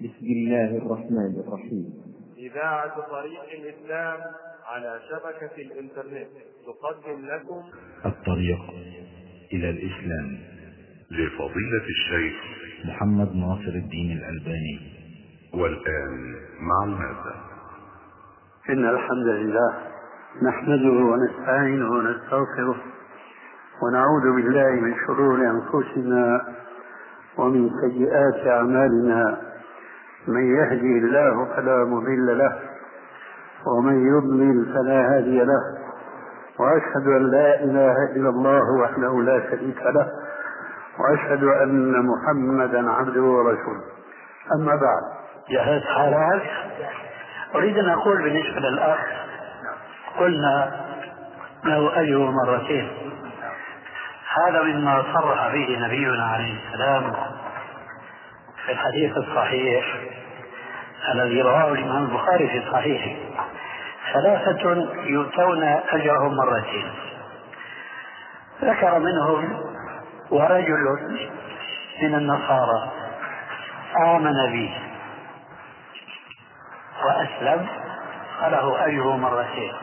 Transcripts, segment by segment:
بسم الله الرحمن الرحيم. إذاعة طريق الإسلام على شبكة الإنترنت تقدم لكم الطريق إلى الإسلام لفضيلة الشيخ محمد ناصر الدين الألباني. والآن مع المادة. إن الحمد لله نحمده ونستعينه ونستغفره ونعوذ بالله من شرور أنفسنا ومن سيئات أعمالنا، من يهدي الله فلا مضل له ومن يضلل فلا هادي له، وأشهد أن لا إله إلا الله وحده لا شريك له، وأشهد أن محمدا عبده ورسوله. أما بعد، جهزت حالك؟ أريد أن أقول بالنسبة للأخ، قلنا له أجر مرتين، هذا مما صرح به نبينا عليه السلام في الحديث الصحيح الذي رواه الإمام البخاري في صحيحه: ثلاثة يؤتون أجرهم مرتين. ذكر منهم ورجل من النصارى آمن به وأسلم فله أجره مرتين.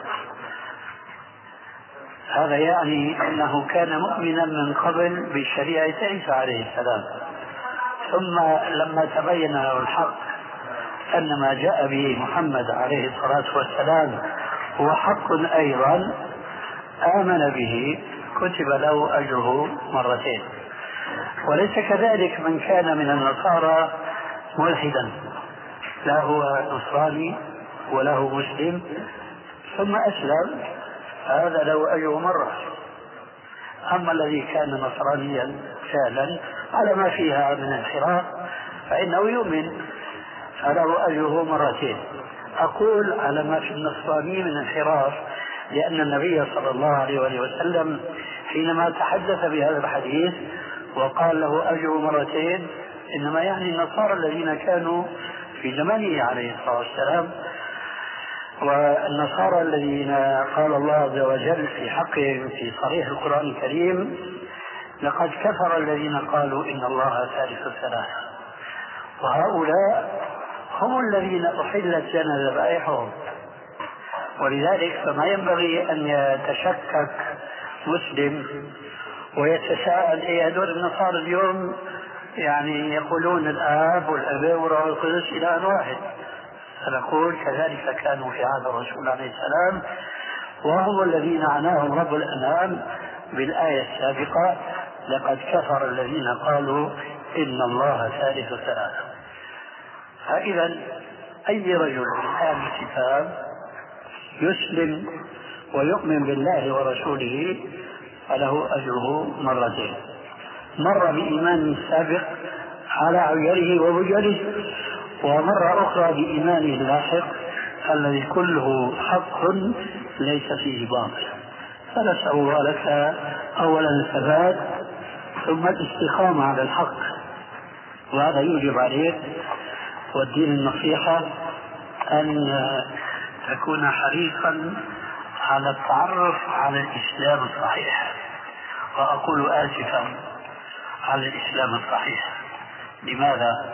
هذا يعني أنه كان مؤمنا من قبل بشريعة عيسى عليه السلام، ثم لما تبين له الحق أن ما جاء به محمد عليه الصلاة والسلام هو حق أيضا آمن به، كتب له أجره مرتين. وليس كذلك من كان من النصارى ملحدا، لا هو نصراني وله مسلم ثم أسلم، هذا له أجر مرة. أما الذي كان نصرانيا فعلا على ما فيها من انحراف فإنه يؤمن، فله أجره مرتين. أقول على ما في النصراني من انحراف لأن النبي صلى الله عليه وسلم حينما تحدث بهذا الحديث وقال له أجر مرتين إنما يعني النصارى الذين كانوا في زمانه عليه الصلاة والسلام، والنصارى الذين قال الله عز وجل في حقهم في صريح القرآن الكريم: لقد كفر الذين قالوا إن الله ثالث ثلاثة. وهؤلاء هم الذين أحلت لنا ذبائحهم، ولذلك فما ينبغي أن يتشكك مسلم ويتساءل هذول النصارى اليوم يعني يقولون الآب والأب والروح القدس إله واحد. فنقول كذلك كانوا في عهد الرسول عليه السلام، وهم الذين عناهم رب الأنام بالآية السابقة: لقد كفر الذين قالوا إن الله ثالث ثلاثة. فإذا أي رجل من أهل الكتاب يسلم ويؤمن بالله ورسوله فله أجره مرتين، مرة بإيمان سابق على عجله وبجله، ومرة أخرى بإيمانه اللاحق الذي كله حق ليس فيه باطل. فنسأل الله لك أولا الثبات ثم الاستقامة على الحق، وهذا يوجب عليك والدين النصيحة أن تكون حريصا على التعرف على الإسلام الصحيح. وأقول آسفا على الإسلام الصحيح. لماذا؟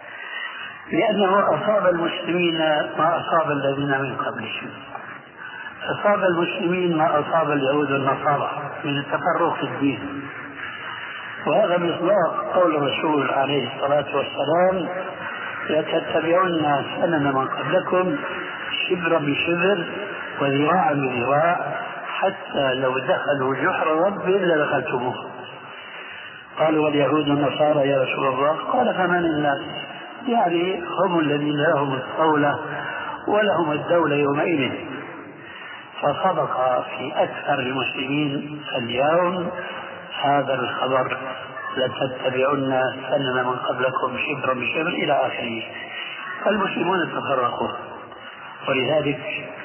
لأنه أصاب المسلمين ما أصاب الذين من قبلهم، أصاب المسلمين ما أصاب اليهود والنصارى من التفرق في الدين. وهذا مصداق قول الرسول عليه الصلاة والسلام: لتتبعون سنن من قبلكم شبرا بشبر وذراعا بذراع حتى لو دخلوا جحر رب لدخلتموه. قالوا: واليهود والنصارى يا رسول الله؟ قال: فمن الناس؟ يعني هم الذين لهم الصولة ولهم الدولة يومئذ. فصدق في أكثر المسلمين اليوم هذا الخبر: لتتبعن سنن من قبلكم شبرا بشبر إلى آخره. فالمسلمون تفرقوا. ولذلك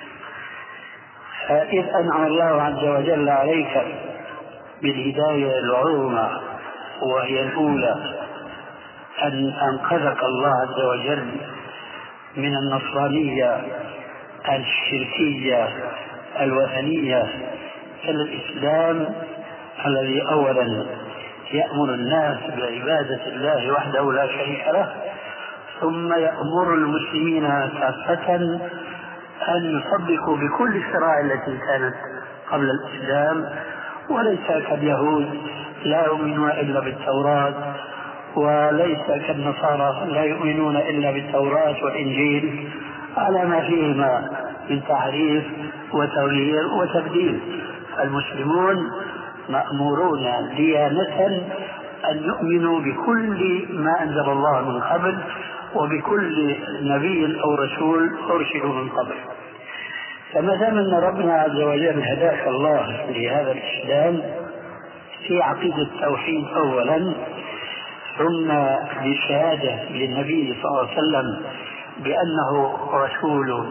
إذ أنعم الله عز وجل عليك بالهداية العظمى وهي الأولى أن أنقذك الله عز وجل من النصرانية الشركية الوثنية إلى الإسلام الذي أولا يأمر الناس بعبادة الله وحده لا شريك له، ثم يأمر المسلمين كافة أن يصدقوا بكل الشرائع التي كانت قبل الإسلام، وليس كاليهود لا يؤمنون إلا بالتوراة، وليس كالنصارى لا يؤمنون إلا بالتوراة والإنجيل على ما فيهما من تحريف وتغيير وتبديل. المسلمون مأمورون ديانة أن يؤمنوا بكل ما أنزل الله من قبل وبكل نبي أو رسول أرسلوا من قبل. فما دام أن ربنا عز وجل هداك الله لهذا الإسلام في عقيدة التوحيد أولا، ثم بالشهادة للنبي صلى الله عليه وسلم بأنه رسول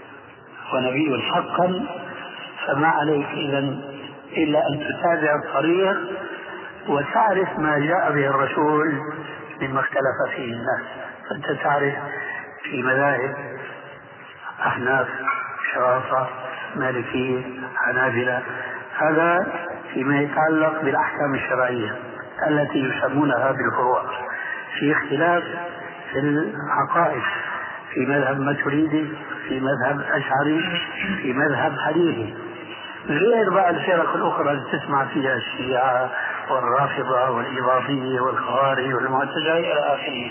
ونبي حقا، فما عليك إذن إلا أن تتابع الطريق وتعرف ما جاء به الرسول مما اختلف فيه الناس. فأنت تعرف في مذاهب أحناف، شرافة، مالكية، حنابلة، هذا فيما يتعلق بالأحكام الشرعية التي يسمونها بالفروع. في اختلاف في العقائد، في مذهب ماتريدي، في مذهب أشعري، في مذهب حديثي، غير بقى الفرق الأخرى اللي تسمع فيها الشيعة والرافضة والإباضية والخوارج والمعتزلة إلى آخره.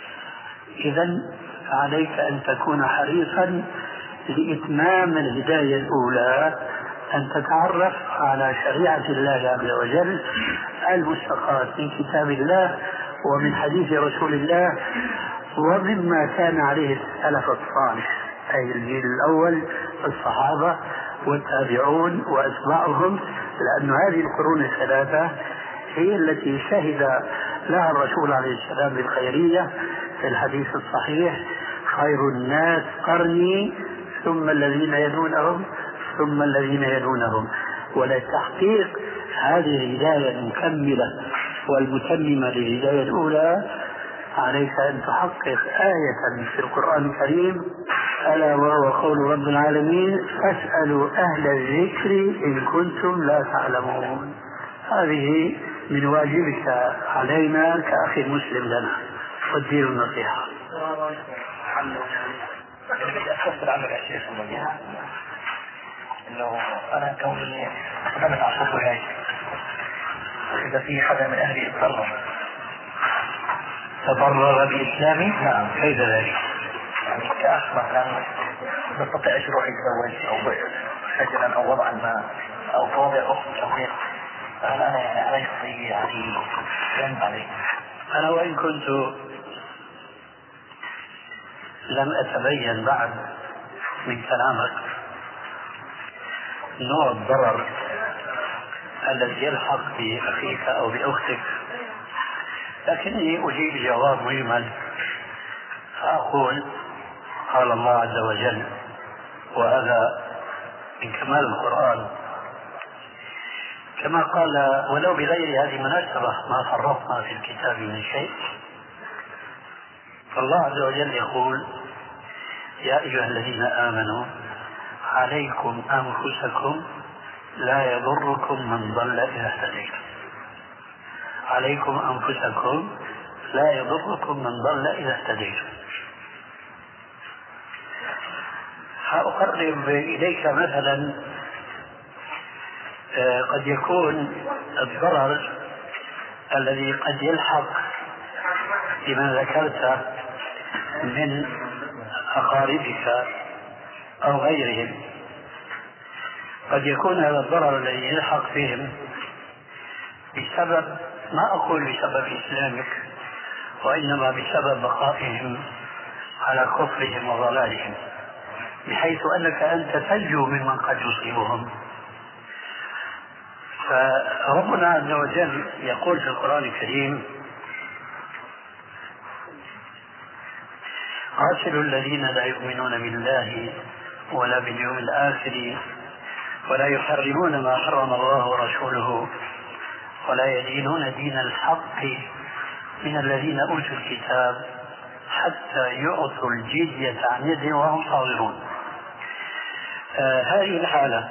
إذن عليك أن تكون حريصا لإتمام الهداية الأولى، أن تتعرف على شريعة الله عز وجل المستقاة من كتاب الله ومن حديث رسول الله ومما كان عليه السلف الصالح، أي الجيل الأول الصحابة والتابعون وأتباعهم، لأن هذه القرون الثلاثة هي التي شهد لها الرسول عليه السلام بالخيرية في الحديث الصحيح: خير الناس قرني ثم الذين يلونهم ثم الذين يلونهم. ولتحقيق هذه الهداية المكملة والمتممة للهداية الأولى عليك أن تحقق آية في القرآن الكريم: ألا وهو قول رب العالمين: فاسألوا أهل الذكر إن كنتم لا تعلمون. هذه من واجبك علينا كأخي مسلم لنا، والدين النصيحة. بدي أستفسر عنك يا شيخ، إنه أنا كوني أقدمت على الخطوة هاي، إذا في حدا من أهلي تضرر بإسلامي، نعم، كيف ذلك؟ يعني كأخ مثلا نستطيع أروح يتزوج أو سجلا أو وضعا ما أو طابع أخت أو غير، فهل أنا يعني علي خطية يعني جنب عليه؟ أنا وإن كنت لم أتبين بعد من كلامك نوع الضرر الذي يلحق بأخيك أو بأختك، لكنني أجيب جواب مجمل فأقول: قال الله عز وجل، وهذا من كمال القرآن، كما قال: ولو بغير هذه المناسبة ما فرطنا في الكتاب من شيء. فالله عز وجل يقول: يا أيها الذين آمنوا عليكم أنفسكم لا يضركم من ضل إذا اهتديتم. عليكم أنفسكم لا يضركم من ضل إذا اهتديتم. سأقرب إليك مثلا قد يكون الضرر الذي قد يلحق بما ذكرت من أقاربك أو غيرهم، قد يكون هذا الضرر الذي يلحق بهم بسبب، ما أقول بسبب إسلامك، وإنما بسبب بقائهم على كفرهم وضلالهم، بحيث أنك أنت تنجو ممن قد يصيبهم. فربنا عز وجل يقول في القرآن الكريم: قاتلوا الذين لا يؤمنون بالله ولا باليوم الآخر ولا يحرمون ما حرم الله ورسوله ولا يدينون دين الحق من الذين أوتوا الكتاب حتى يعطوا الجزية عن يد وهم صاغرون. هذه الحالة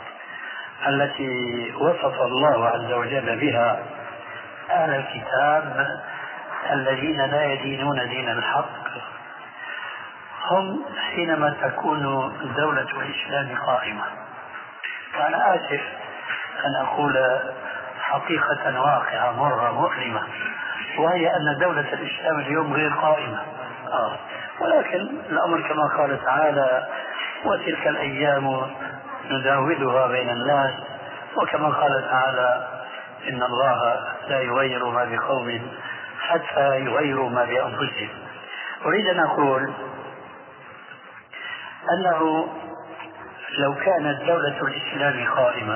التي وصف الله عز وجل بها أهل الكتاب الذين لا يدينون دين الحق هم حينما تكون دولة الإسلام قائمة. وأنا آسف أن أقول حقيقة واقعة مرة مؤلمة، وهي أن دولة الإسلام اليوم غير قائمة. ولكن الأمر كما قال تعالى: وتلك الأيام نداولها بين الناس، وكما قال تعالى: إن الله لا يغير ما بقوم حتى يغيروا ما بأنفسهم. أريد أن أقول أنه لو كانت دولة الإسلام قائمة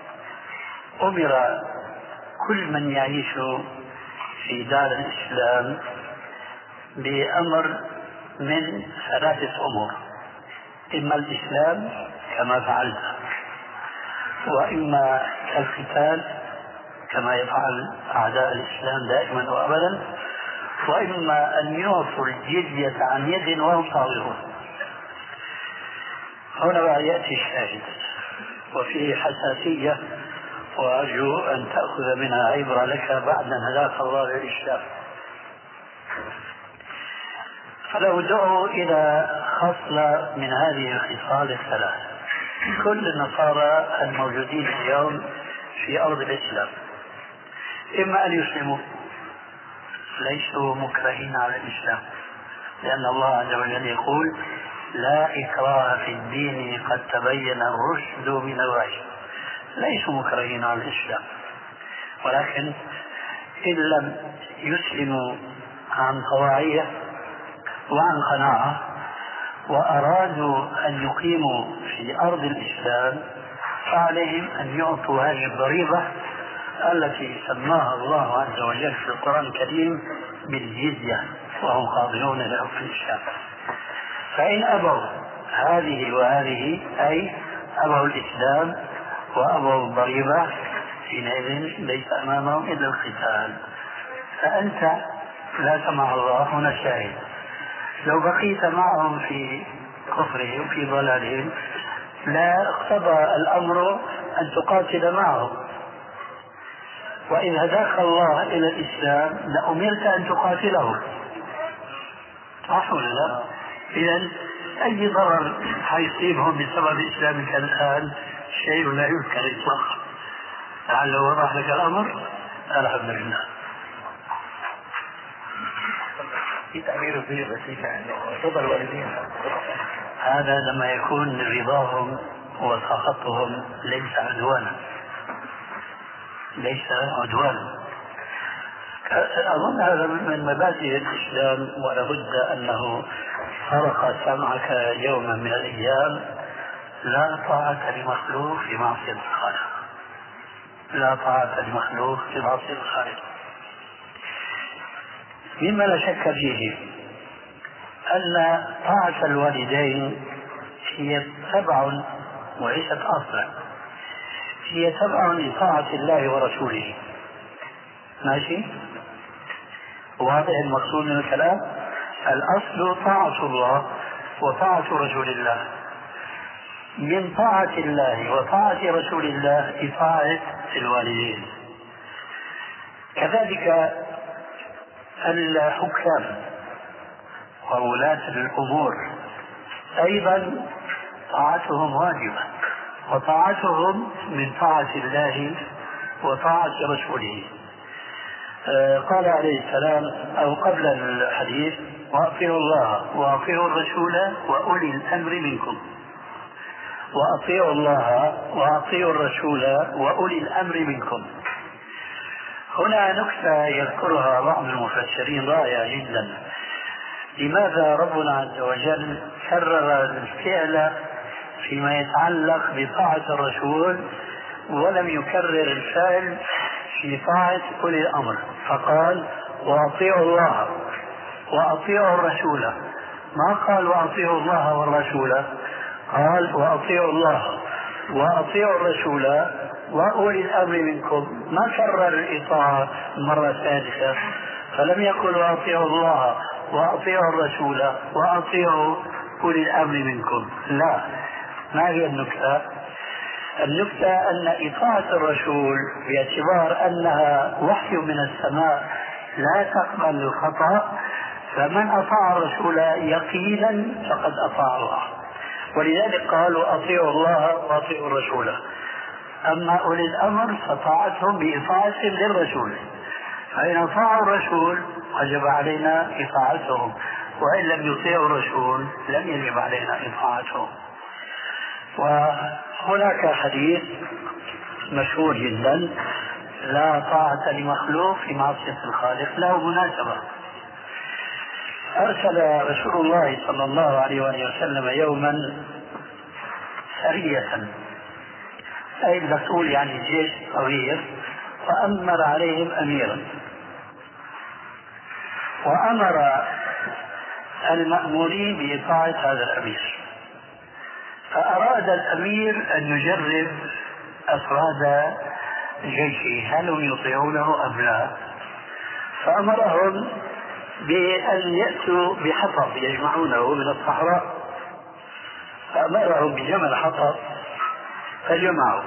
أمر كل من يعيش في دار الإسلام بأمر من ثلاثة أمور: إما الإسلام كما فعلت، وإما القتال كما يفعل أعداء الإسلام دائما وأبدا، وإما أن يعطوا الجزية عن يد وهم صاغرون. هنا بقى يأتي الشاهد وفيه حساسية، وأرجو أن تأخذ منها عبرة لك بعد أن هداك الله للإسلام. فلو دعوا إلى خصلة من هذه الخصال الثلاث، كل النصارى الموجودين اليوم في أرض الإسلام إما أن يسلموا، ليسوا مكرهين على الإسلام، لأن الله عز وجل يقول: لا إكراه في الدين قد تبين الرشد من الغي. ليسوا مكرهين على الإسلام، ولكن إن لم يسلموا عن طواعية وعن قناعة وأرادوا أن يقيموا في أرض الإسلام، فعليهم أن يعطوا هذه الضريبة التي سماها الله عز وجل في القرآن الكريم بالجزية، وهم خاضعون لحكم الإسلام. فإن أبوا هذه وهذه، أي أبوا الإسلام وأبوا الضريبة، حينئذ ليس أمامهم إلا القتال. فأنت لا سمح الله، هنا شاهد، لو بقيت معهم في كفرهم وفي ضلالهم لا اقتضى الأمر أن تقاتل معهم، وإن هداك الله إلى الإسلام لأمرت أن تقاتلهم، صح ولا لا؟ إذن أي ضرر حيصيبهم بسبب إسلامك الآن شيء لا يذكر إطلاقا. لعله وضح لك الأمر. الحمد لله. في تعبير فيه بسيط يعني رضا الوالدين، هذا لما يكون رضاهم وسخطهم ليس عدوانا، ليس عدوانا. أظن هذا من مبادئ الإسلام، ولابد أنه فرق سمعك يوما من الأيام: لا طاعة لمخلوق في معصية الخالق، لا طاعة لمخلوق في معصية الخالق. مما لا شك فيه أن طاعة الوالدين هي تبع، وليست أصلا، هي تبع لطاعة الله ورسوله. ماشي؟ واضح المقصود من الكلام؟ الأصل طاعة الله وطاعة رسول الله. من طاعة الله وطاعة رسول الله إطاعة الوالدين. كذلك الحكام وولاة الأمور أيضا طاعتهم واجبة، وطاعتهم من طاعة الله وطاعة رسوله. قال عليه السلام أو قبل الحديث: وأطيعوا الله وأطيعوا الرسول وأولي الأمر منكم. وأطيعوا الله وأطيعوا الرسول وأولي الأمر منكم. هنا نكتة يذكرها بعض المفسرين رائعة جدا: لماذا ربنا عز وجل كرر الفعل فيما يتعلق بطاعة الرسول ولم يكرر الفعل في طاعة أولي الأمر، فقال: وأطيعوا الله وأطيعوا الرسول؟ ما قال وأطيعوا الله والرسول، قال وأطيعوا الله وأطيعوا الرسول وأولي الأمر منكم. ما كرر الإطاعة مرة ثالثة، فلم يقل وأطيعوا الله وأطيعوا الرسول وأطيعوا أولي الأمر منكم. لا. ما هي النكتة؟ النكتة أن إطاعة الرسول باعتبار أنها وحي من السماء لا تقبل الخطأ، فمن أطاع الرسول يقينا فقد أطاع الله، ولذلك قالوا أطيعوا الله وأطيعوا الرسول. أما أولي الأمر فطاعتهم بإطاعتهم للرسول، فإن أطاعوا الرسول وجب علينا إطاعتهم، وإن لم يطيعوا الرسول لم يجب علينا إطاعتهم. وهناك حديث مشهور جدا: لا طاعة لمخلوق في معصية الخالق، له مناسبة. أرسل رسول الله صلى الله عليه وسلم يوما سرية، أي المسؤول يعني جيش صغير، وأمر عليهم أميرا، وأمر المأمورين بإطاعة هذا الأمير. فأراد الأمير أن يجرب أفراد جيشه هل هم يطيعونه أم لا، فأمرهم بأن يأتوا بحطب يجمعونه من الصحراء، فأمرهم بجمع الحطب فجمعوا،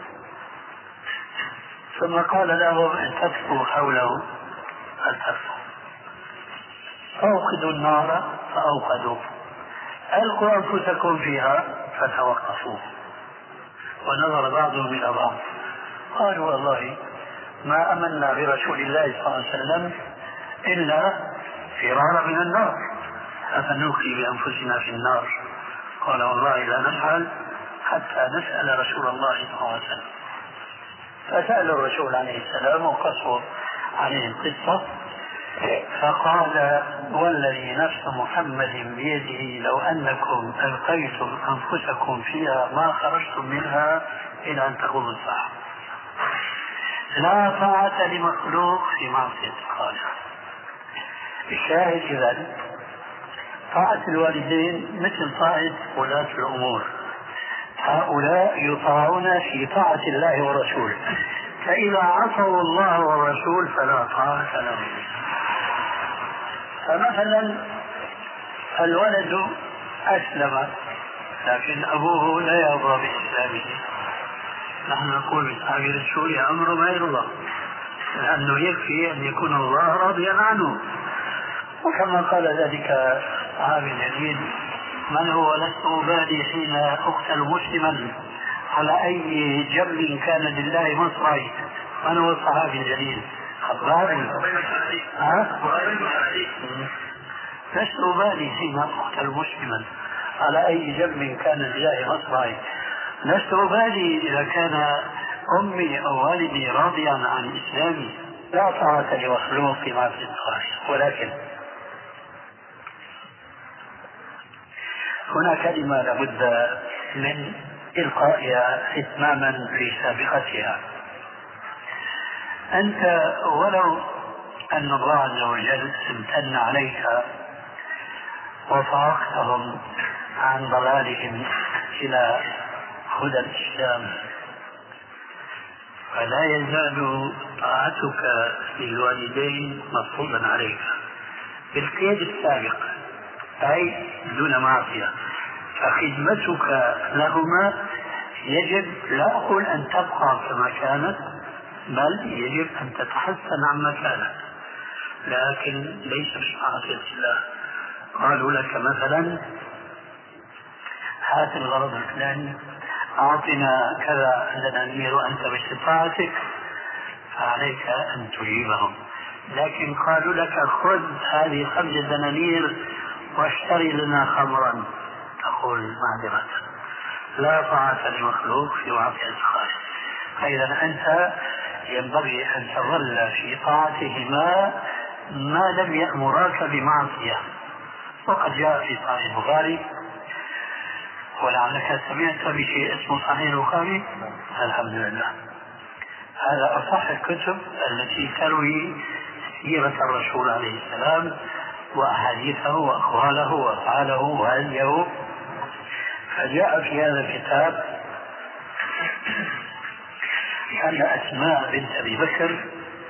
ثم قال لهم ان تكفوا حوله فالتفوا، اوقدوا النار فاوقدوا، القوا انفسكم فيها فتوقفوا. ونظر بعضهم الى بعض قالوا والله ما امنا برسول الله صلى الله عليه وسلم الا فرارا من النار، افنلقي بانفسنا في النار؟ قال والله لا نفعل حتى نسأل رسول الله صلى الله عليه وسلم. فسأل الرسول عليه السلام وقصوا عليه القصة، فقال والذي نفس محمد بيده لو أنكم ألقيتم أنفسكم فيها ما خرجتم منها إلى أن تقوموا الساعة. لا طاعة لمخلوق في معصية الخالق. الشاهد إذن طاعة الوالدين مثل طاعة ولاة الأمور، هؤلاء يطاعون في طاعة الله ورسوله، فإذا عصوا الله والرسول فلا طاعة لهم. فمثلا الولد أسلم لكن أبوه لا يرضى بإسلامه، نحن نقول بتعبير السوري أمر ما يرضى، لأنه يكفي أن يكون الله راضيا عنه. وكما قال ذلك صحابي جليل: من هو لست أبالي حين أقتل مسلما على أي جنب كان لله مصرعي. من هو الصحابي الجليل؟ خباب. لست أبالي حين أقتل مسلما على أي جنب كان لله مصرعي، لست أبالي إذا كان أمي أو والدي راضيا عن إسلامي. لا طاعة لمخلوق في معصية الخالق. ولكن هنا كلمة لابد من إلقائها إتماما لسابقتها. أنت ولو أن الله عز وجل امتن عليك وفارقتهم عن ضلالهم إلى هدى الإسلام، فلا يزال طاعتك للوالدين مفروضا عليك بالقيد السابق، أي دون معصية. فخدمتك لهما يجب، لا أقول أن تبقى كما كانت، بل يجب أن تتحسن عما كانت، لكن ليس بمعصية الله. قالوا لك مثلا هات الغرض الفلاني، أعطنا كذا دنانير وأنت باستطاعتك، فعليك أن تجيبهم. لكن قالوا لك خذ هذه 5 دنانير واشتري لنا خمرا، تقول معذرة. لا طاعة لمخلوق في معصية الخالق. فإذا أنت ينبغي أن تظل في طاعتهما ما لم يأمراك بمعصية. وقد جاء في صحيح البخاري، ولعلك سمعت بشيء اسمه صحيح البخاري. الحمد لله، هذا أصح الكتب التي تروي سيرة الرسول عليه السلام وأحاديثه وأقواله وأفعاله وهديه. فجاء في هذا الكتاب أن أسماء بنت أبي بكر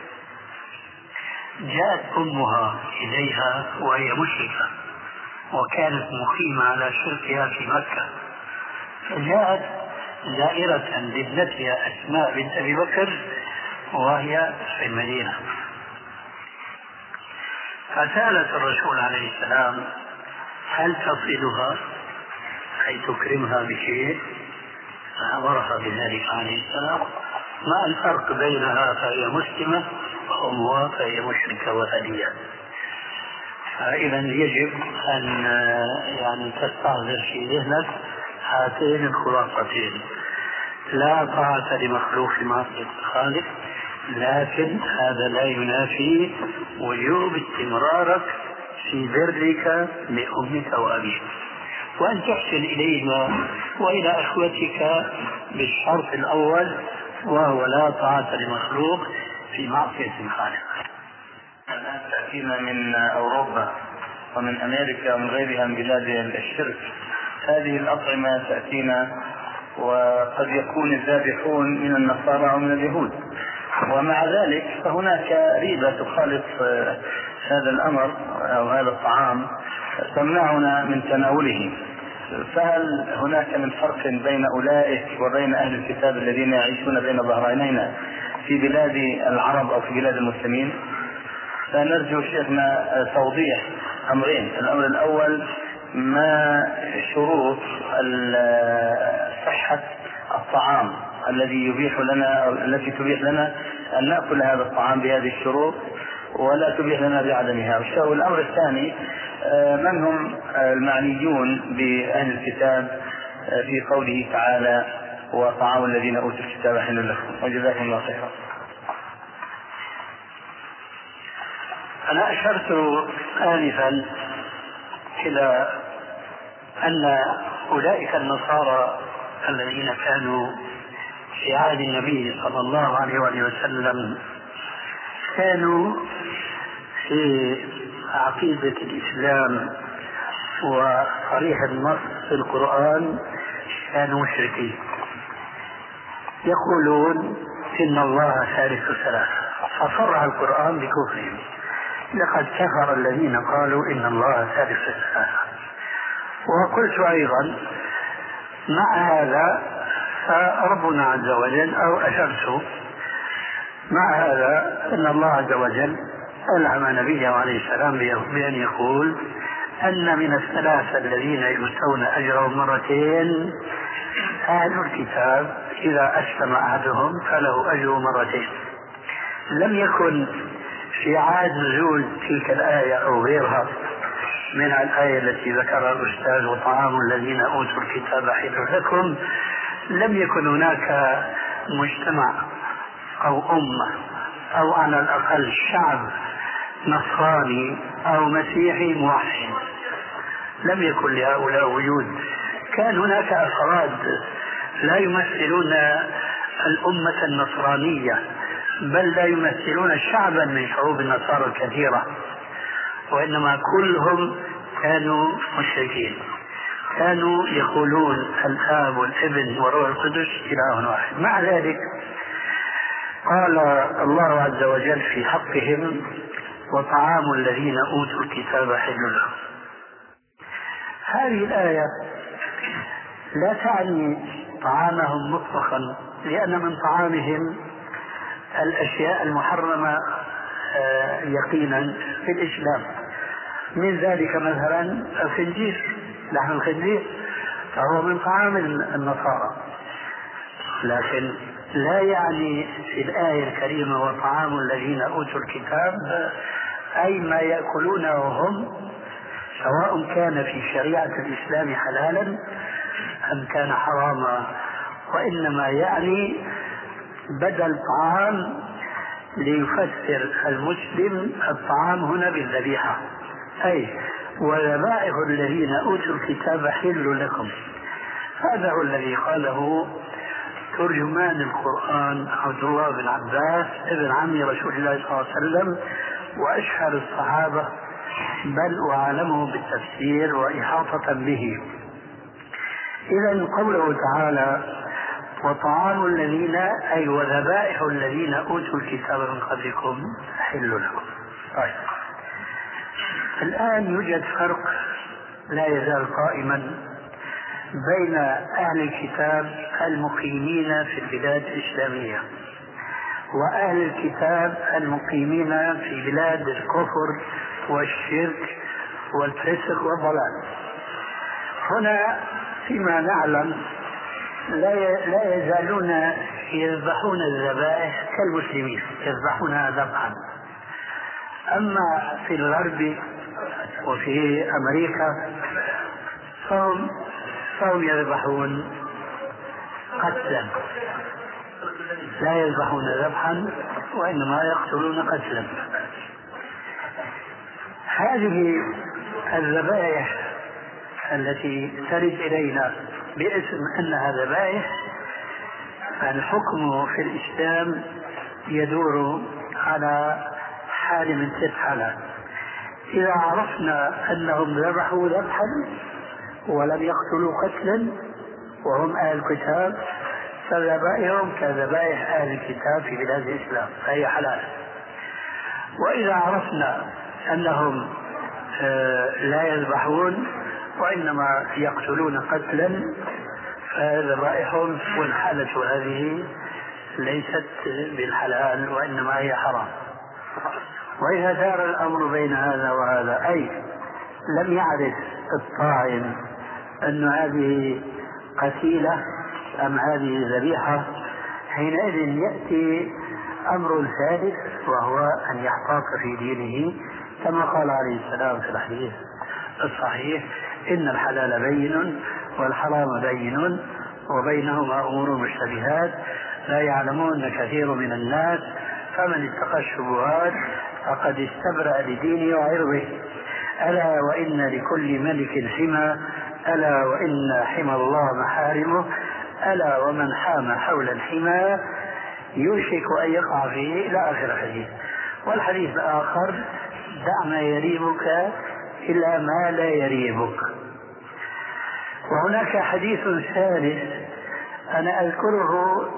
جاءت أمها إليها وهي مشركة، وكانت مقيمة على شركها في مكة، فجاءت زائرة لابنتها أسماء بنت أبي بكر وهي في المدينة. فسألت الرسول عليه السلام هل تصلها أي تكرمها بشيء؟ فأمرها بذلك عليه السلام. ما الفرق بينها فهي مسلمة وأمها فهي مشركة وثنية؟ فإذا يجب أن يعني تستحضر في ذهنك هاتين الخلاصتين: لا طاعة لمخلوق في معصية الخالق، لكن هذا لا ينافي وجوب استمرارك في برك لأمك وأبيك، وأن تحسن إليهما وإلى أخوتك بالشرط الأول، وهو لا طاعة لمخلوق في معصية الخالق. الآن تأتينا من أوروبا ومن أمريكا ومن غيرها من بلاد الشرك هذه الأطعمة تأتينا، وقد يكون الذابحون من النصارى أو من اليهود، ومع ذلك فهناك ريبة تخالط هذا الأمر أو هذا الطعام تمنعنا من تناوله. فهل هناك من فرق بين أولئك وبين أهل الكتاب الذين يعيشون بين ظهرانينا في بلاد العرب أو في بلاد المسلمين؟ فنرجو شيخنا توضيح أمرين. الأمر الأول: ما شروط صحة الطعام الذي يبيح لنا أو التي تبيح لنا أن نأكل هذا الطعام بهذه الشروط ولا تبيح لنا بعدمها؟ والأمر الثاني: من هم المعنيون بأهل الكتاب في قوله تعالى وطعام الذين أوتوا الكتاب حل لكم؟ وجزاكم الله خيرا. أنا أشرت آنفا إلى أن أولئك النصارى الذين كانوا في عهد النبي صلى الله عليه وسلم كانوا في عقيدة الإسلام وصريح النص في القرآن كانوا مشركين، يقولون إن الله ثالث ثلاثة، فصرح القرآن بكفرهم: لقد كفر الذين قالوا إن الله ثالث ثلاثة. وقلت أيضا مع هذا فربنا عز وجل أو أشرت مع هذا أن الله عز وجل ألهم نبيه عليه السلام بأن يقول أن من الثلاثة الذين يؤتون أجرهم مرتين أهل الكتاب إذا أسلم أحدهم فله أجر مرتين. لم يكن في عهد نزول تلك الآية أو غيرها من الآية التي ذكرها الأستاذ وطعام الذين أوتوا الكتاب حل لكم، لم يكن هناك مجتمع أو أمة أو على الأقل شعب نصراني أو مسيحي موحد، لم يكن لهؤلاء وجود. كان هناك أفراد لا يمثلون الأمة النصرانية، بل لا يمثلون شعبا من شعوب النصارى الكثيرة، وإنما كلهم كانوا مشركين، كانوا يقولون الآب والابن والروح القدس إله واحد. مع ذلك قال الله عز وجل في حقهم وطعام الذين أوتوا الكتاب حل لهم. هذه الآية لا تعني طعامهم مطلقا، لأن من طعامهم الأشياء المحرمة يقينا في الإسلام، من ذلك مثلا الخنزير، لحم الخنزير فهو من طعام النصارى، لكن لا يعني في الآية الكريمة وطعام الذين أوتوا الكتاب أي ما يأكلونه هم، سواء كان في شريعة الإسلام حلالا أم كان حراما، وإنما يعني بدل طعام ليفسر المسلم الطعام هنا بالذبيحة، أي وذبائح الذين أوتوا الكتاب حل لكم. هذا هو الذي قاله ترجمان القرآن عبد الله بن عباس ابن عم رسول الله صلى الله عليه وسلم وأشهر الصحابة بل وعلمه بالتفسير وإحاطة به. إذن قوله تعالى وطعام الذين أي وذبائح الذين أوتوا الكتاب من قبلكم حل لكم. طيب. الآن يوجد فرق لا يزال قائما بين أهل الكتاب المقيمين في البلاد الإسلامية وأهل الكتاب المقيمين في بلاد الكفر والشرك والفسق والضلال. هنا فيما نعلم لا يزالون يذبحون الذبائح كالمسلمين، يذبحونها ذبحا. أما في الغرب وفي أمريكا فهم يذبحون قتلا، لا يذبحون ذبحا وإنما يقتلون قتلا. هذه الذبائح التي ترد إلينا باسم أنها ذبائح، الحكم في الإسلام يدور على حال من 6 حالات. إذا عرفنا أنهم ذبحوا ذبحا ولم يقتلوا قتلا وهم أهل الكتاب فذبائحهم كذبائح أهل الكتاب في بلاد الإسلام فهي حلال. وإذا عرفنا أنهم لا يذبحون وإنما يقتلون قتلا فذبائحهم والحالة هذه ليست بالحلال وإنما هي حرام. وإذا دار الأمر بين هذا وهذا، أي لم يعرف الطاعن أن هذه قتيلة أم هذه ذبيحة، حينئذ يأتي أمر ثالث وهو أن يحتاط في دينه كما قال عليه السلام في الحديث الصحيح: إن الحلال بين والحرام بين وبينهما أمور مشتبهات لا يعلمون كثير من الناس فمن اتقى الشبهات فقد استبرأ لدينه وعرضه. ألا وإن لكل ملك حمى، ألا وإن حمى الله محارمه، ألا ومن حام حول الحمى يوشك أن يقع فيه، إلى آخر الحديث. والحديث الآخر: دع ما يريبك إلى ما لا يريبك. وهناك حديث ثالث أنا أذكره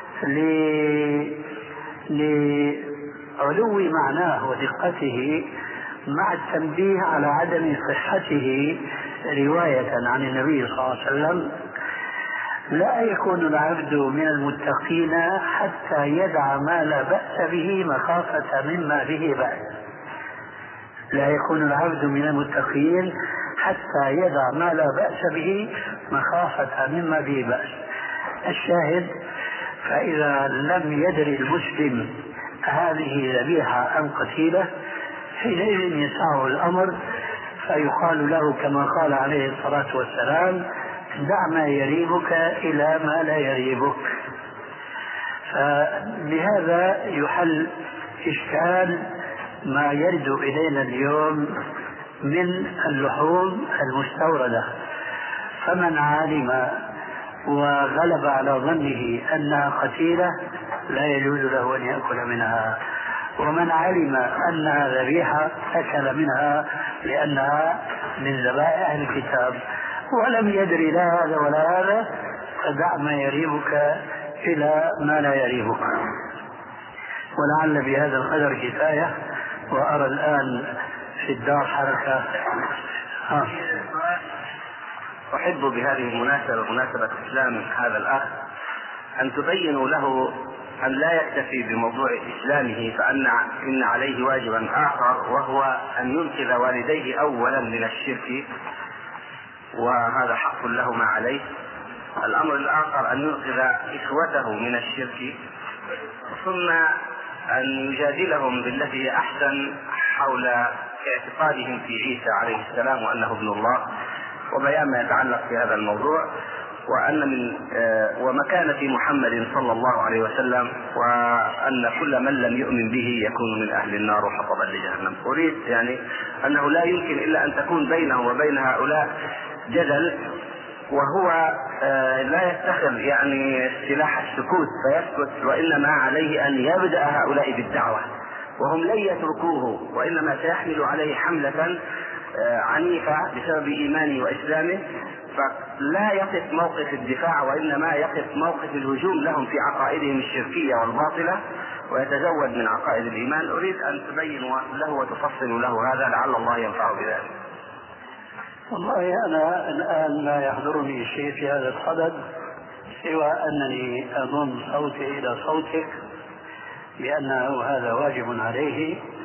لعلو معناه ودقته مع التنبيه على عدم صحته رواية عن النبي صلى الله عليه وسلم: لا يكون العبد من المتقين حتى يدع ما لا بأس به مخافة مما به بأس. لا يكون العبد من المتقين حتى يدع ما لا بأس به مخافة مما به بأس. الشاهد: فإذا لم يدري المسلم هذه ذبيحة أم قتيلة حينئذ يسعه الأمر فيقال له كما قال عليه الصلاة والسلام: دع ما يريبك إلى ما لا يريبك. فبهذا يحل إشكال ما يرد إلينا اليوم من اللحوم المستوردة. فمن علم وغلب على ظنه أنها قتيلة لا يجوز له أن يأكل منها، ومن علم أنها ذبيحة أكل منها لأنها من ذبائح أهل الكتاب، ولم يدري لا هذا ولا هذا فدع ما يريبك إلى ما لا يريبك. ولعل بهذا القدر كفاية، وأرى الآن في الدار حركة. أحب بهذه المناسبة، مناسبة إسلام هذا الأخ، أن تبينوا له أن لا يكتفي بموضوع إسلامه، فإن عليه واجبا آخر وهو أن ينقذ والديه أولا من الشرك، وهذا حق له ما عليه. الأمر الآخر أن ينقذ إخوته من الشرك، ثم أن يجادلهم بالتي هي أحسن حول اعتقادهم في عيسى عليه السلام وأنه ابن الله، وبيان ما يتعلق في هذا الموضوع، وأن من ومكانة محمد صلى الله عليه وسلم، وأن كل من لم يؤمن به يكون من أهل النار وحطبا لجهنم. أريد يعني أنه لا يمكن إلا أن تكون بينه وبين هؤلاء جدل، وهو لا يتخذ يعني سلاح السكوت فيسكت، وإنما عليه أن يبدأ هؤلاء بالدعوة، وهم لن يتركوه، وإنما سيحمل عليه حملة عنيفة بسبب إيمانه وإسلامه، فلا يقف موقف الدفاع وإنما يقف موقف الهجوم لهم في عقائدهم الشركية والباطلة ويتزود من عقائد الإيمان. أريد أن تبين له وتفصل له هذا لعل الله ينفعه بذلك. والله أنا الآن لا يحضرني شيء في هذا الصدد سوى أنني أضم صوتي إلى صوتك بأنه هذا واجب عليه،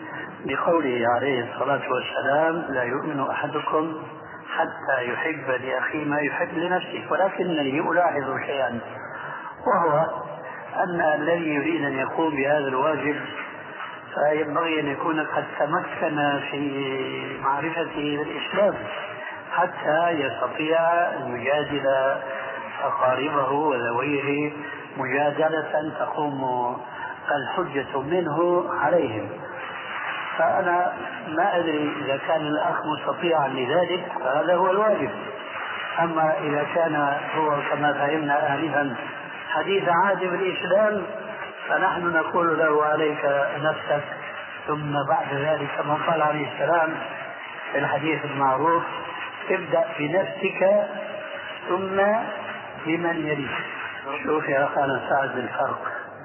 بقوله عليه الصلاة والسلام: لا يؤمن أحدكم حتى يحب لأخيه ما يحب لنفسه. ولكنني ألاحظ شيئا، وهو أن الذي يريد أن يقوم بهذا الواجب فينبغي أن يكون قد تمكن في معرفته بالإسلام حتى يستطيع أن يجادل أقاربه وذويه مجادلة تقوم الحجة منه عليهم. فأنا ما أدري إذا كان الأخ مستطيعا لذلك فهذا هو الواجب. أما إذا كان هو كما فهمنا آنفا حديث عهد بالإسلام فنحن نقول له: عليك نفسك، ثم بعد ذلك كما قال عليه السلام في الحديث المعروف: ابدأ بنفسك ثم بمن يليك. شوف يا أخانا سعد الفرق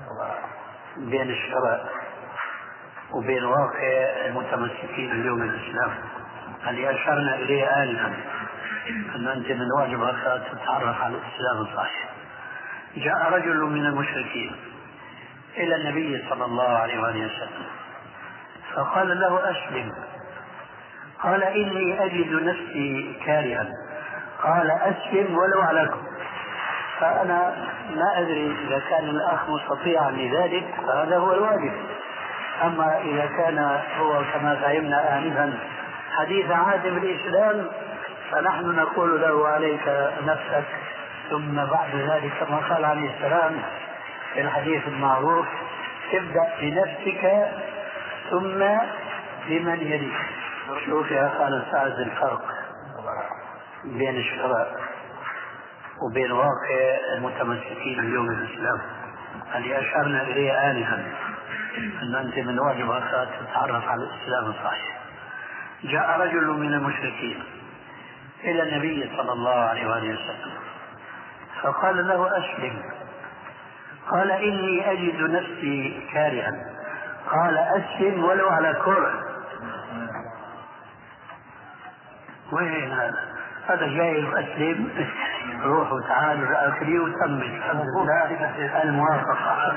بين الشرع وبين واقع المتمسكين اليوم بالإسلام اللي أشرنا إليه آنفا، أن أنت من واجبك تتعرف على الإسلام الصحيح. جاء رجل من المشركين إلى النبي صلى الله عليه وآله وسلم فقال له: أسلم. قال: إني أجد نفسي كارها. قال: أسلم ولو على كفر. فأنا ما أدري إذا كان الأخ مستطيعا لذلك فهذا هو الواجب. أما إذا كان هو كما فهمنا آنفا حديث عهد بالإسلام فنحن نقول له: عليك نفسك، ثم بعد ذلك كما قال عليه السلام في الحديث المعروف: ابدأ بنفسك ثم بمن يليك. شوف يا أخانا سعد الفرق بين الشرع وبين واقع المتمسكين اليوم بالإسلام اللي أشرنا إليه آنفا، أن أنت من واجبك تتعرف على الإسلام الصحيح. جاء رجل من المشركين إلى النبي صلى الله عليه وآله وسلم فقال له: أسلم. قال: إني أجد نفسي كارها. قال: أسلم ولو على كره. وين هذا جاي أسلم، روح وتعال وآخري وتمت. الحمد لله الموافقة.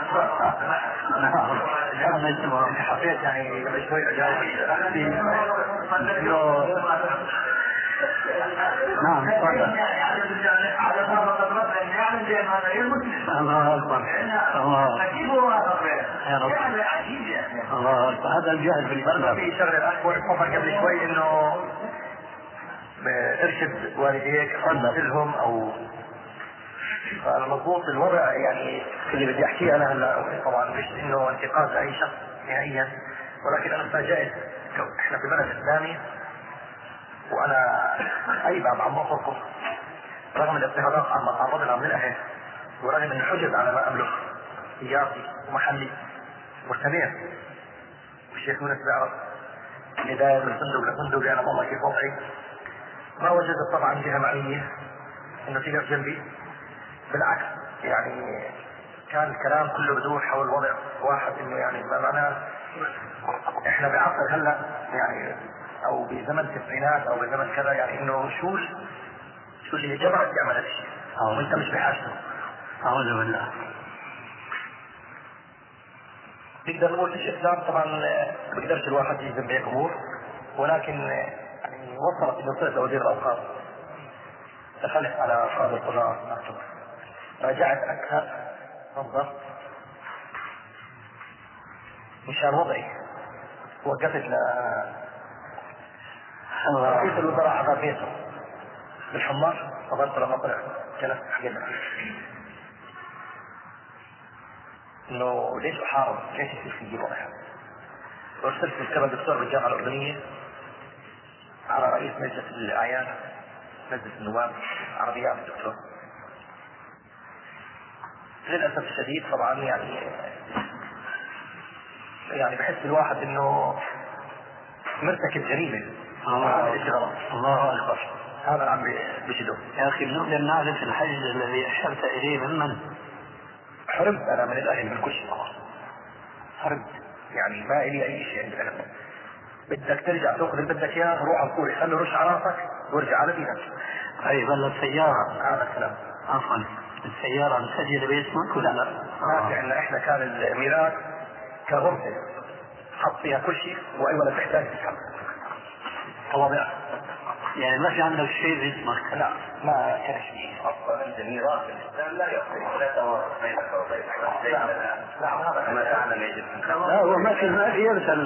حبيت يعني قبل شوي أجاوب نعم تفضل. الله أكبر. الله أكبر. هذا الجهل في البلد. في شغله الأكبر فقط قبل شوي إنه ارشد والديك أرسلهم أو المضبوط الوضع. يعني اللي بدي أحكيه أنا هلا طبعا مش إنه انتقاد أي شخص نهائيا، ولكن أنا فاجأت. إحنا في بلد إسلامي وأنا أي باب عم أخرقه رغم الاضطهادات عم أتعرض من الأهل، ورغم أن حجز على ما أملك سيارتي ومحلي مستمر، والشيخ يونس بيعرف بداية من فندق لفندق أنا والله كيف وضعي. ما وجدت طبعا جهة معنية إنه تقف جنبي، بالعكس يعني كان الكلام كله بدور حول وضع واحد، إنه يعني بمعنى إحنا بعصر هلا يعني أو بزمن التسعينات أو بزمن كذا، يعني إنه شو اللي جبرك يعمل هذا الشيء وأنت مش بحاجته. أعوذ بالله. نقدر نقول الإسلام طبعا ما بيقدرش الواحد يلزم بهيك أمور، ولكن يعني وصلت إنه صرت وزير الأوقاف، دخلت على قاضي القضاء مكتوب، رجعت أكثر نظر مشان وضعي، وقفت رئيس الوزراء على بيته بالحمار، فضلت لما طلع جلست حقنا انه ليش احارب، ليش يصير في وضعها. وارسلت كما دكتور بالجامعه الاردنيه على رئيس مجلس الاعيان مجلس النواب عربيات الدكتور. للاسف الشديد طبعا يعني بحس الواحد انه مرتكب جريمه وعامل شيء غلط. الله اكبر. هذا عم بجده. يا اخي بنقدر نعرف الحجز الذي اشرت اليه ممن؟ حرمت انا من الاهل من كل شيء طبعا. حرمت يعني ما الي اي شيء عند الاهل. بدك ترجع تاخذ اللي بدك اياه روح على الكوري، خليه رش على راسك وارجع على دينك. طيب هلا السياره هذا الكلام. عفوا السياره مسجله باسمك ولا لا؟ ما في عندنا احنا كان الميراث كغرفه حط فيها كل شيء ولا تحتاج تسحب طوابع. يعني ما في عندك شيء باسمك؟ لا ما كان شيء. أصلا أنت ميراث الإسلام لا يختلف، لا توارث بينك وبين لا هذا ما تعلم يجب. لا هو ما في يرسل.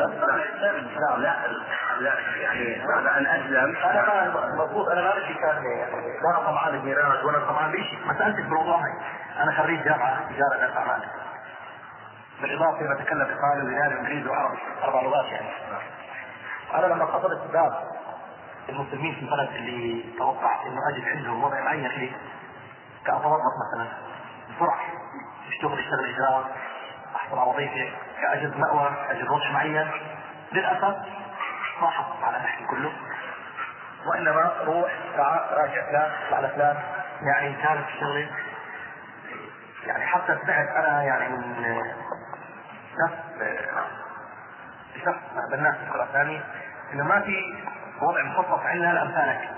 لا يعني بعد أن أسلم أنا مضبوط. أنا ما أدري كان يعني لا طمعان الميراث ولا طمعان بشيء. مسألتك بوضوحي أنا خريج جامعة تجارة ذات أعمال، بالإضافة بتكلم إيطالي ويوناني وإنجليزي وعربي 4 لغات يعني. أنا لما قصدت باب المسلمين في البلد اللي توقعت إنه أجد عندهم وضع معين لي كأتوظف مثلا بسرعة اشتغل إجراء أحصل على وظيفة كأجد مأوى أجد وضع معين، للأسف ما حصلت على نحكي كله، وإنما روح راجع فلان على فلان يعني كانت الشغلة يعني حتى سمعت أنا يعني من شخص بالناس في الثاني إنه ما في وضع مخصص عندنا لأمثالك،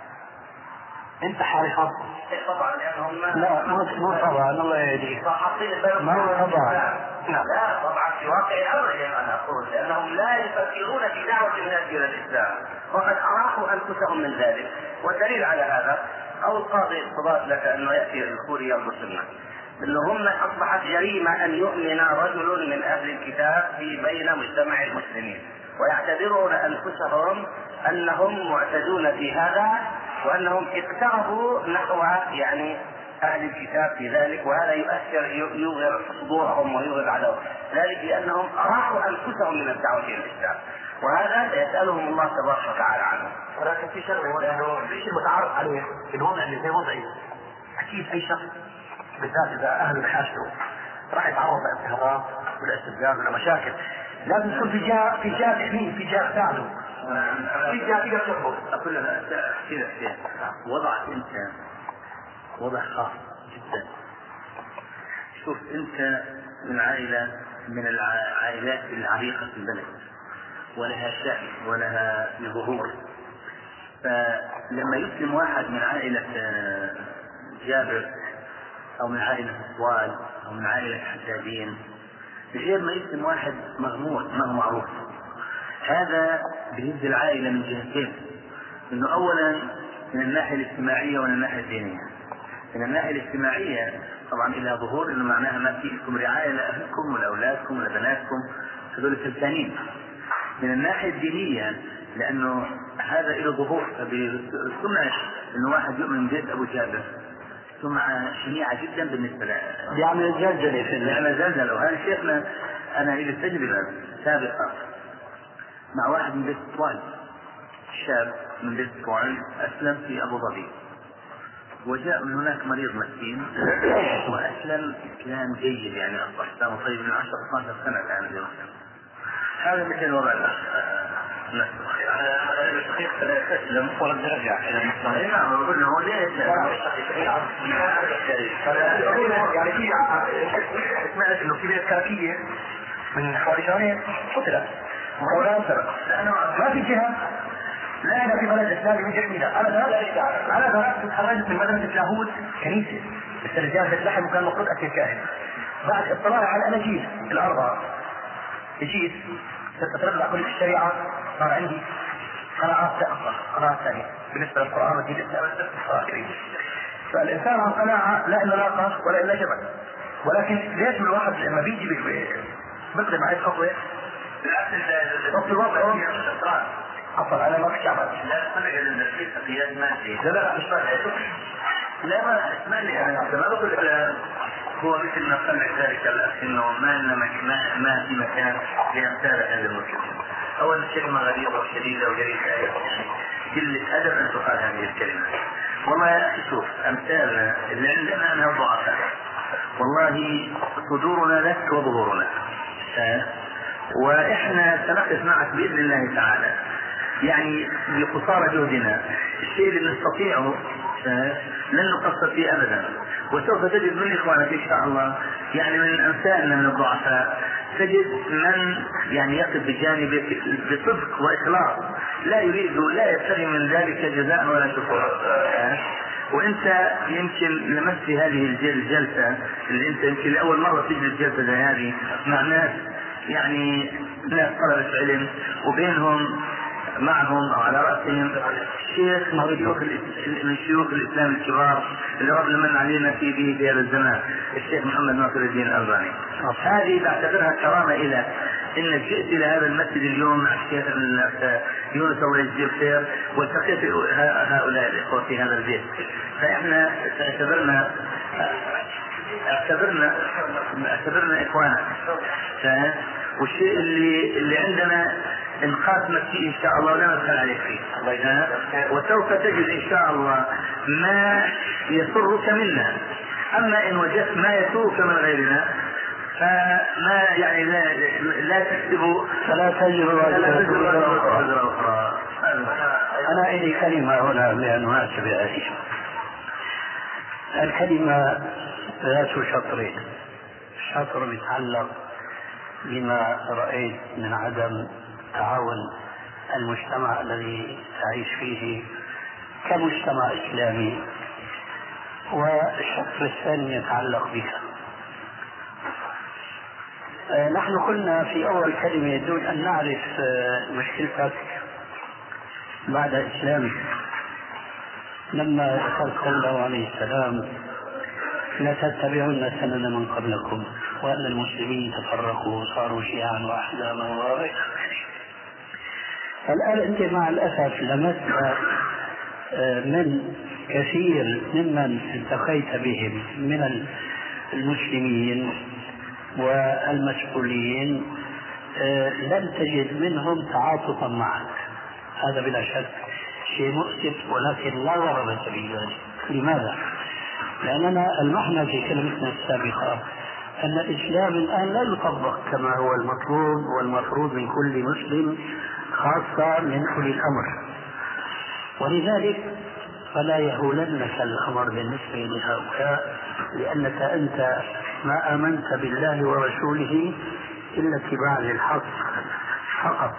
أنت حالي خاص. طبعا لأنهم لا مو طبعا الله يهديك ما هو طبعا. لا طبعا في واقع الأمر أنا أقول لأنهم لا يفكرون في دعوة الناس إلى الإسلام وقد أراحوا أنفسهم من ذلك. والدليل على هذا أو القاضي اقتضت لك أنه يأتي الخوري يوم السنة إنه هم أصبحت جريمة أن يؤمن رجل من أهل الكتاب في بين مجتمع المسلمين ويعتبرون أنفسهم أنهم معتدون في هذا وأنهم اقتربوا نحو يعني أهل الكتاب في ذلك، وهذا يؤثر يغير صدورهم ويغير عدوهم ذلك لأنهم أراحوا أنفسهم من الدعوة إلى الإسلام، وهذا يسألهم الله تبارك وتعالى عنه. ولكن في شغله وانه ليش المتعارف عليه الوضع اللي زي وضعي اكيد اي شخص بالذات اذا اهله بحاجته راح يتعرض لاضطهادات ولا استفزاز ولا مشاكل، لازم يكون في جهه تحميه، في جهه تساعده، في جهه تقدر تربط. أقول لك كذا وضعك أنت وضع خاص جدا. شوف أنت من عائلة من العائلات العريقة في البلد ولها شأن ولها ظهور، فلما يسلم واحد من عائلة جابر أو من عائلة أسوال أو من عائلة حدادين غير ما يسلم واحد مغمور ما هو معروف، هذا بيهز العائلة من جهتين، إنه أولا من الناحية الاجتماعية ومن الناحية الدينية. من الناحية الاجتماعية طبعا إلى ظهور إنه معناها ما فيكم رعاية لأهلكم ولأولادكم ولبناتكم هذول الثلثانين. من الناحية الدينية لأنه هذا إلى ظهور بالسنة إنه واحد يؤمن بيت أبو جابر سمعة شنيعة جدا بالنسبة له، يعمل زلزلة يعمل زلزلة. وهذا شيخنا أنا إلى تجربة سابقة مع واحد من بيت طوال، شاب من بيت طوال أسلم في أبو ظبي وجاء من هناك مريض مسكين وأسلم إسلام جيد يعني أصبح إسلام طيب من 10-12 سنة الآن اليوم. هذا مثل وضع تسلم ورد رجع الى المسلمين. نعم أقول له ليه يعني في سمعت انه في بيت كاكية من حوالي شهرين قتلت ما في جهة لا أنا في بلد إسلامي من جميلة. أنا درست تخرجت من مدرسة لاهوت كنيسة بس الرجال تتلحم وكان المفروض أكل كاهن. بعد اطلاع على الأناجيل الأربعة جيت تتربع كل الشريعة صار عندي قناعات ثانية بالنسبة للقرآن والدين الإسلامي. فالإنسان عن قناعة لا إلا لاقة ولا إلا جبل، ولكن ليش من الواحد لما بيجي بقدم عليه خطوة نفس الوضع أصلا أنا ما في عمل لا تفرق النسيب قياس مادي. لا مش مادي. لا ما لي يعني ما بقول هو مثل ما قال ذلك الأخ إنه ما في مكان لأمثال هذا المسلمين. أول كلمة غريبة وشديدة وجريئة يعني قلة أدب أن تقال هذه الكلمة. والله يا أخي شوف أمثالنا اللي عندنا أنها ضعفاء والله صدورنا لك وظهورنا وإحنا سنقف معك بإذن الله تعالى يعني بقصارى جهدنا. الشيء اللي نستطيعه لن نقصر فيه أبدا، وسوف تجد من إخوانك إن شاء الله يعني من أمثالنا من الضعفاء تجد من يعني يقف بجانبك بصدق وإخلاص لا يريد لا يبتغي من ذلك جزاء ولا شكر. وانت يمكن لمست هذه الجلسة اللي انت يمكن لأول مرة تجلس جلسة زي هذه مع ناس يعني ناس طلبة علم وبينهم معهم أو على رأسهم شيخ من شيوخ الإسلام الكبار اللي ربنا من علينا في هذا الزمان، الشيخ محمد ناصر الدين الألباني. هذه بعتبرها كرامة إلى إنك جئت إلى هذا المسجد اليوم مع الشيخ يونس الله يجزيه الخير، والتقيت هؤلاء الإخوة في هذا البيت. فإحنا اعتبرنا إخوانا، والشيء اللي عندنا نقاسمك فيه إن شاء الله ولا نبخل عليك فيه، وسوف تجد إن شاء الله ما يسرك منا. أما إن وجدت ما يسرك من غيرنا فما يعني لا تكتب فلا تجر وزر أخرى. أنا إلي كلمة هنا بأنواع هذه. الكلمة ذات شطرين، شطر يتعلق بما رأيت من عدم تعاون المجتمع الذي تعيش فيه كمجتمع إسلامي، والشطر الثاني يتعلق بك. نحن قلنا في أول كلمة دون أن نعرف مشكلتك بعد إسلامك لما ذكر قوله عليه السلام: لا تتبعون سنن من قبلكم وأن المسلمين تفرقوا وصاروا شيعا وأحزابا وغيرها. الآن أنت مع الأسف لمست من كثير ممن التقيت بهم من المسلمين والمسؤولين لم تجد منهم تعاطفا معك. هذا بلا شك شيء مؤسف، ولكن لا ضرر في ذلك. لماذا؟ لأننا المعنى في كلمتنا السابقة أن الإسلام الآن لا يطبق كما هو المطلوب والمفروض من كل مسلم، خاصة من أولي الأمر. ولذلك فلا يهولنك الأمر بالنسبة لهؤلاء، لأنك أنت ما آمنت بالله ورسوله إلا اتباعا للحق فقط.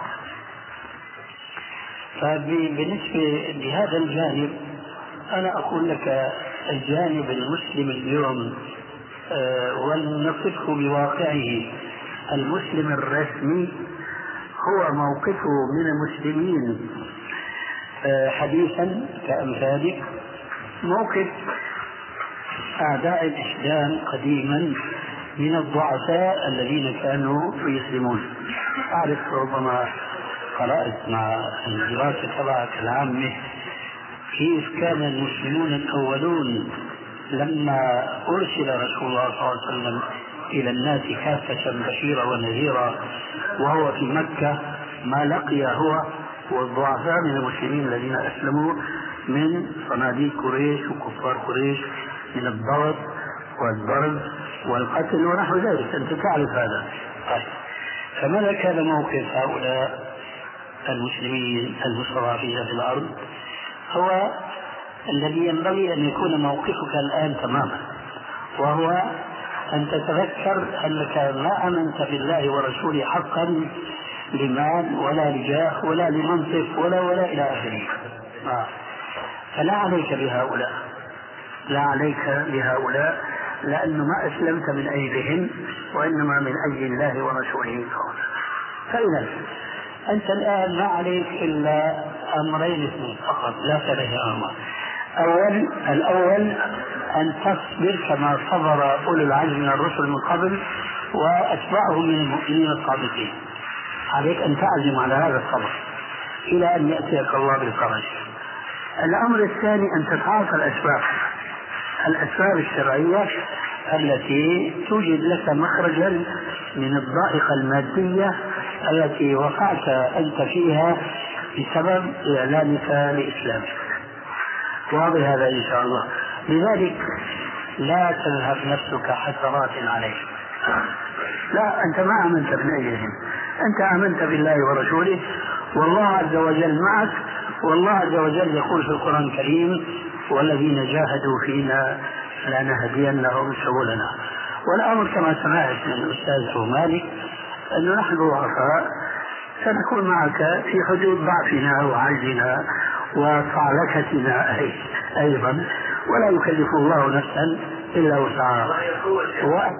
فبالنسبة لهذا الجانب أنا أقول لك الجانب المسلم اليوم ولنصفه بواقعه المسلم الرسمي هو موقفه من المسلمين حديثا كأمثالك، موقف أعداء الإسلام قديما من الضعفاء الذين كانوا يسلمون. أعرف ربما قرأت مع الدراسة تبعك العامة كيف كان المسلمون الأولون لما أرسل رسول الله صلى الله عليه وسلم إلى الناس كافة بشيرا ونذيرا وهو في مكة، ما لقي هو والضعفاء من المسلمين الذين أسلموا من صناديق قريش وكفار قريش من الضرب والضرب والقتل ونحو ذلك. أنت تعرف هذا. فماذا كان موقف هؤلاء المسلمين المستضعفين في الأرض؟ هو الذي ينبغي أن يكون موقفك الآن تماما، وهو أن تتذكر أنك لا آمنت بالله ورسوله حقا لمال ولا لجاه ولا لمنصب ولا إلى آخره. فلا عليك بهؤلاء، لا عليك بهؤلاء، لأنه ما أسلمت من أجلهم وإنما من أجل الله ورسوله. فإذا أنت الآن ما عليك إلا أمرين اثنين فقط، لا ثلاثة أمر. الأول أن تصبر كما صبر أولو العزم من الرسل من قبل وأتباعهم من المؤمنين الصادقين. عليك أن تعزم على هذا الصبر إلى أن يأتيك الله بالفرج. الأمر الثاني أن تتعاطى الأسباب الشرعية التي توجد لك مخرجا من الضائقة المادية التي وقعت أنت فيها بسبب إعلانك لإسلامك. واضح هذا إن شاء الله. لذلك لا تذهب نفسك حسرات عليك. لا، أنت ما آمنت من أجلهم، أنت آمنت بالله ورسوله، والله عز وجل معك. والله عز وجل يقول في القرآن الكريم: والذين جاهدوا فينا لنهدينهم سبلنا. والأمر كما سمعت من الأستاذ مالك أنه نحن ضعفاء سنكون معك في حدود ضعفنا وعجزنا وصعلكتنا أيضا، ولا يكلف الله نفسا إلا وسعها.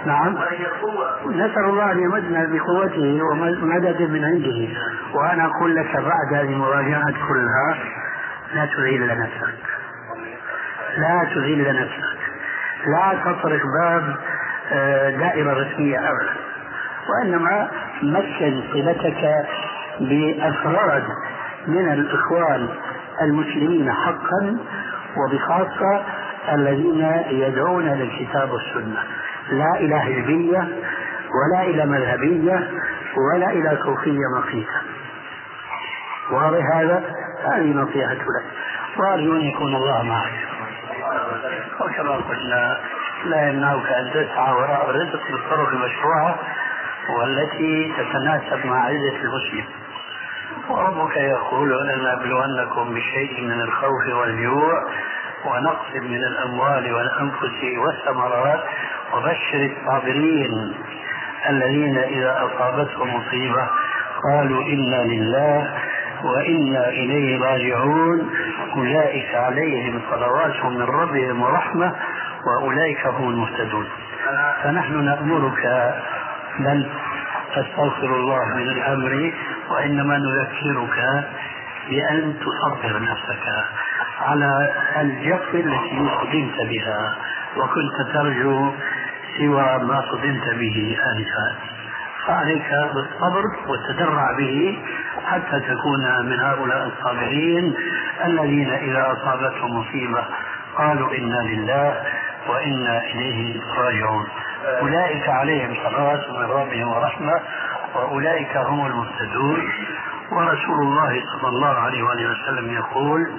نعم، نسأل الله أن يمدنا بقوته ومدد من عنده. وأنا أقول لك بعد هذه المراجعات كلها لا تذل نفسك، لا تذل نفسك، لا تطرق باب دائرة رسمية أبدا، وإنما مكن صلتك بأفراد من الإخوان المسلمين حقا، وبخاصة الذين يدعون للكتاب والسنة، لا إلى حزبية ولا إلى مذهبية ولا إلى صوفية مقيتة. واضح هذا؟ هذه نصيحة لك، وأرجو أن يكون الله معك. وكما قلنا لا يمنعك أن تسعى وراء الرزق بالطرق المشروعة والتي تتناسب مع عزة المسلم. وربك يقول ولنبلونكم بشيء من الخوف والجوع ونقص من الأموال والأنفس والثمرات وبشر الصابرين الذين إذا أصابتهم مصيبة قالوا إنا لله وإنا إليه راجعون أولئك عليهم صلوات من ربهم ورحمة وأولئك هم المهتدون. فنحن نأمرك بل تستغفر الله من الأمر، وإنما نذكرك بأن تصبر نفسك على الجف التي صدمت بها وكنت ترجو سوى ما صدمت به آنفا. فعليك بالصبر والتدرع به حتى تكون من هؤلاء الصابرين الذين إذا أصابتهم مصيبة قالوا إنا لله وإنا إليه راجعون. أولئك عليهم صلوات من ربهم ورحمة وأولئك هم المهتدون. ورسول الله صلى الله عليه وسلم يقول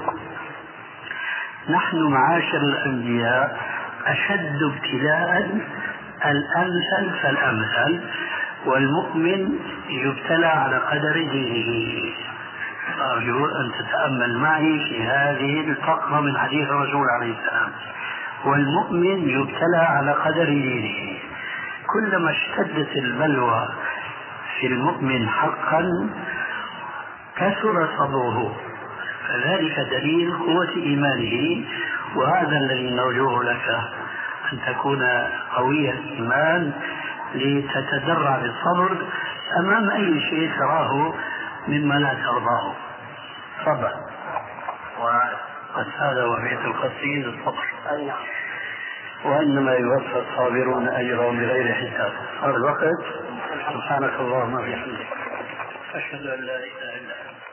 نحن معاشر الأنبياء أشد ابتلاء الأمثل فالأمثل، والمؤمن يبتلى على قدر دينه. أرجو أن تتأمل معي في هذه الفقرة من حديث الرسول عليه السلام. والمؤمن يبتلى على قدر دينه. كلما اشتدت البلوى في المؤمن حقا كثر صبره، فذلك دليل قوة إيمانه. وهذا الذي نرجوه لك، أن تكون قوي الإيمان لتتدرع بالصبر أمام أي شيء تراه مما لا ترضاه. صبر. وقد هذا وبيت القصيد الصبر، وإنما يوفى الصابرون أجرهم بغير حساب. هذا الوقت. سبحانك اللهم وبحمدك أشهد أن لا إله إلا أنت.